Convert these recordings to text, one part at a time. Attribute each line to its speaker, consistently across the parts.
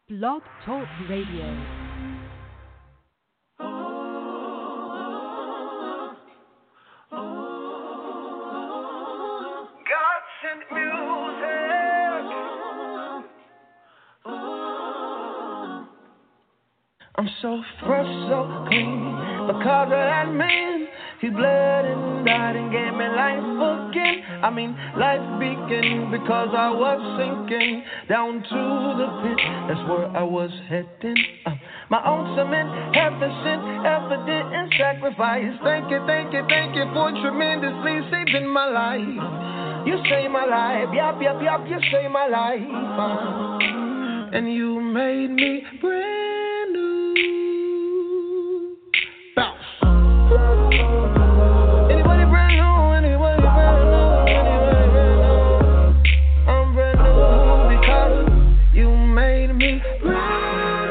Speaker 1: Blog Talk Radio.
Speaker 2: I'm so fresh, so clean, because of that man. He bled and died and gave me life again. I mean, life began because I was sinking down to the pit. That's where I was heading. My own cement, heaven sent, evident in sacrifice. Thank you for tremendously saving my life. You saved my life, yup, you saved my life. And you made me brand new. Bounce. Anybody brand new? Anybody brand new? Anybody brand new? I'm brand new because you made me brand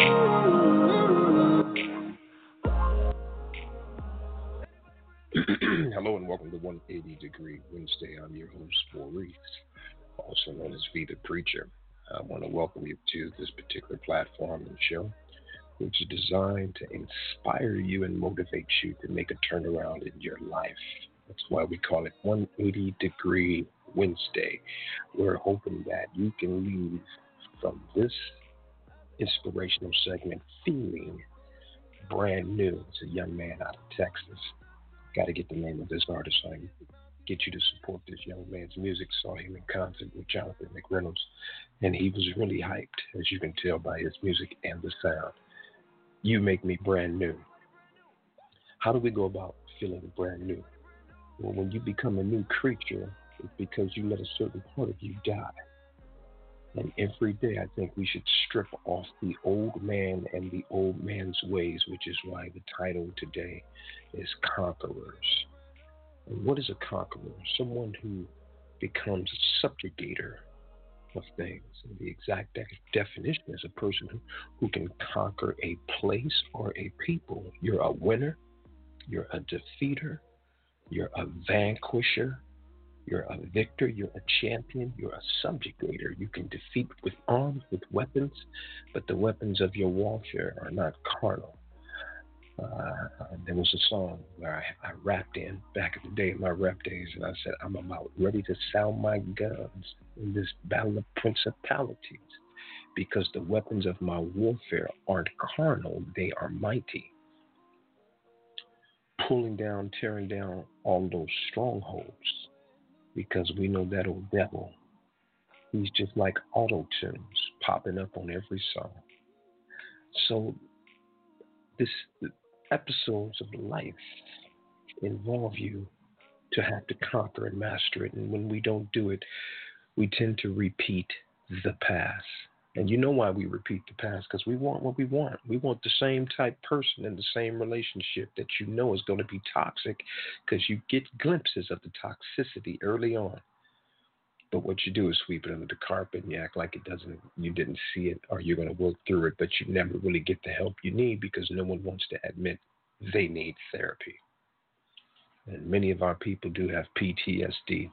Speaker 3: new. Hello and welcome to 180 Degree Wednesday. I'm your host, Maurice, also known as V the Preacher. I want to welcome you to this particular platform and show, which is designed to inspire you and motivate you to make a turnaround in your life. That's why we call it 180 Degree Wednesday. We're hoping that you can leave from this inspirational segment feeling brand new. It's a young man out of Texas. Got to get the name of this artist so I can get you to support this young man's music. Saw him in concert with Jonathan McReynolds, and he was really hyped, as you can tell by his music and the sound. You make me brand new. How do we go about feeling brand new? Well, when you become a new creature, it's because you let a certain part of you die. And every day, I think we should strip off the old man and the old man's ways, which is why the title today is Conquerors. And what is a conqueror? Someone who becomes a subjugator of things. And the exact definition is a person who can conquer a place or a people. You're a winner, you're a defeater, you're a vanquisher, you're a victor, you're a champion, you're a subjugator. You can defeat with arms, with weapons, but the weapons of your warfare are not carnal. There was a song where I rapped in back in the day, in my rap days, and I said, I'm about ready to sound my guns in this battle of principalities, because the weapons of my warfare aren't carnal, they are mighty. Pulling down, tearing down all those strongholds, because we know that old devil, he's just like auto-tunes popping up on every song. So this episodes of life involve you to have to conquer and master it. And when we don't do it, we tend to repeat the past. And you know why we repeat the past? Because we want what we want. We want the same type person in the same relationship that you know is going to be toxic, because you get glimpses of the toxicity early on. But what you do is sweep it under the carpet and you act like you didn't see it, or you're going to work through it, but you never really get the help you need because no one wants to admit they need therapy. And many of our people do have PTSD,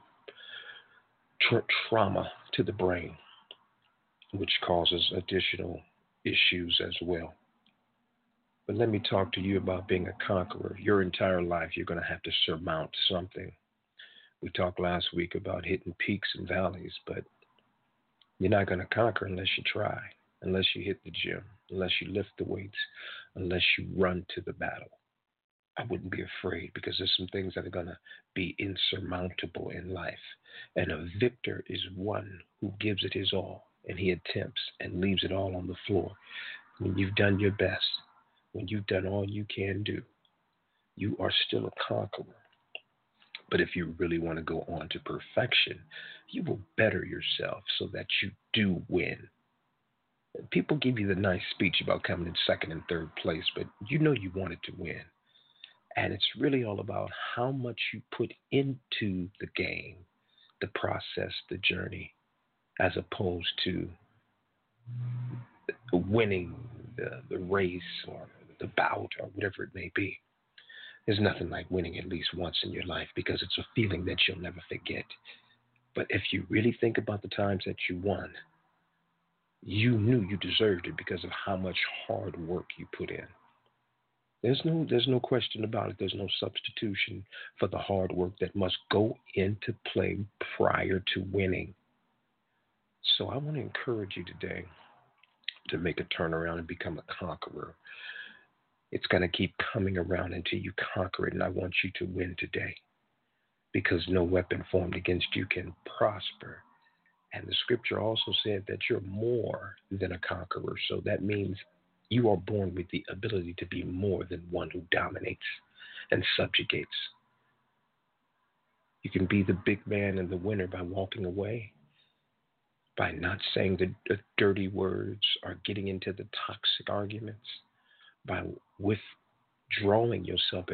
Speaker 3: trauma to the brain, which causes additional issues as well. But let me talk to you about being a conqueror. Your entire life, you're going to have to surmount something. We talked last week about hitting peaks and valleys, but you're not going to conquer unless you try, unless you hit the gym, unless you lift the weights, unless you run to the battle. I wouldn't be afraid, because there's some things that are going to be insurmountable in life. And a victor is one who gives it his all, and he attempts and leaves it all on the floor. When you've done your best, when you've done all you can do, you are still a conqueror. But if you really want to go on to perfection, you will better yourself so that you do win. People give you the nice speech about coming in second and third place, but you know you wanted to win. And it's really all about how much you put into the game, the process, the journey, as opposed to winning the race or the bout or whatever it may be. There's nothing like winning at least once in your life, because it's a feeling that you'll never forget. But if you really think about the times that you won, You knew you deserved it because of how much hard work you put in. There's no question about it. There's no substitution for the hard work that must go into play prior to winning. So I want to encourage you today to make a turnaround and become a conqueror. It's going to keep coming around until you conquer it, and I want you to win today because no weapon formed against you can prosper. And the scripture also said that you're more than a conqueror. So that means you are born with the ability to be more than one who dominates and subjugates. You can be the big man and the winner by walking away, by not saying the dirty words or getting into the toxic arguments, by withdrawing yourself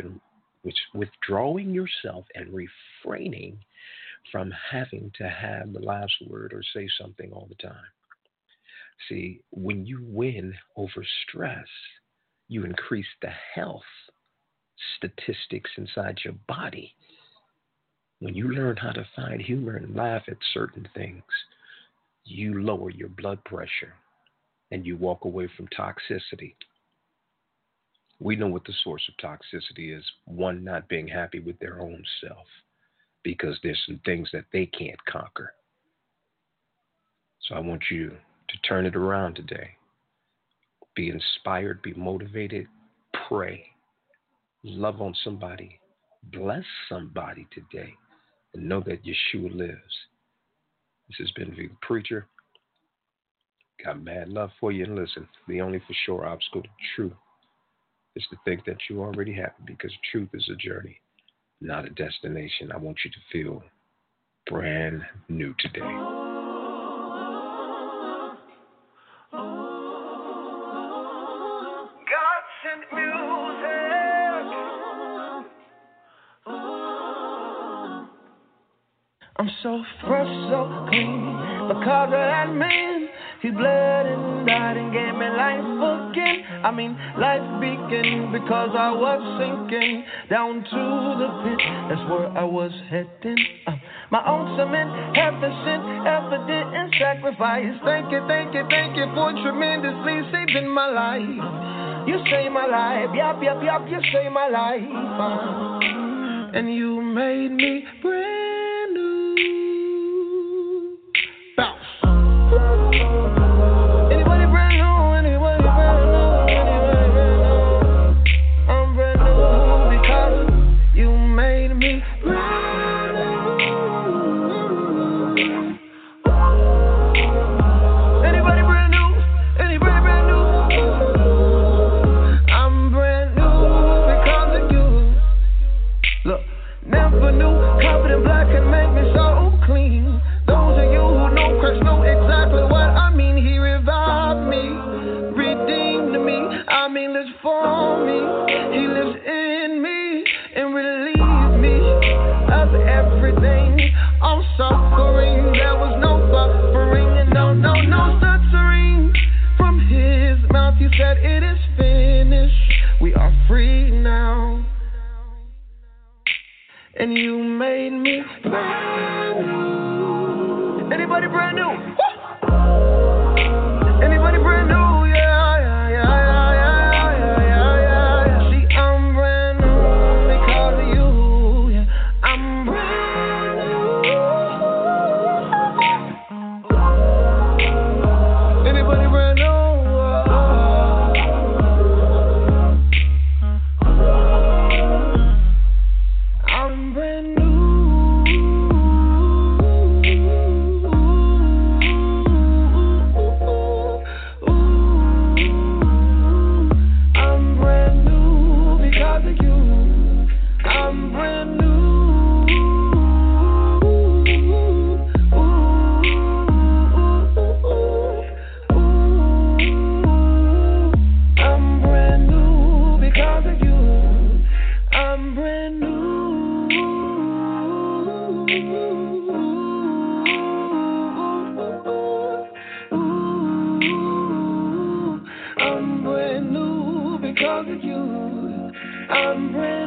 Speaker 3: and refraining from having to have the last word or say something all the time. See, when you win over stress, you increase the health statistics inside your body. When you learn how to find humor and laugh at certain things, you lower your blood pressure and you walk away from toxicity. We know what the source of toxicity is. One, not being happy with their own self because there's some things that they can't conquer. So I want you to turn it around today. Be inspired, be motivated, pray, love on somebody, bless somebody today, and know that Yeshua lives. This has been the Preacher. Got mad love for you. And listen, the only for sure obstacle to truth is to think that you already have it, because truth is a journey, not a destination. I want you to feel brand new today.
Speaker 2: I'm so fresh, so clean, because of that man. He bled and died and gave me life again. I mean, life began because I was sinking down to the pit. That's where I was heading. My own cement, heaven sent, evident in sacrifice. Thank you for tremendously saving my life. You saved my life, yup, you saved my life. And you made me brand new. Bounce. Anybody brand new? Anybody brand new? Anybody brand new? I'm brand new because you made me brand new. Anybody brand new? Anybody brand new? I'm brand new because of you. Look, never knew confident black can make me so clean. Those of you who know Christ know exactly what I mean. He revived me, redeemed me, lives for me. He lives in me and relieves me of everything. I'm suffering, there was no buffering and no stuttering. From his mouth he said it is finished. We are free now. And you made me brand new. Anybody brand new? Anybody brand new? Yeah. See, I'm brand new because of you. Yeah, I'm brand new. Anybody brand new? I'm brand new. I'm brand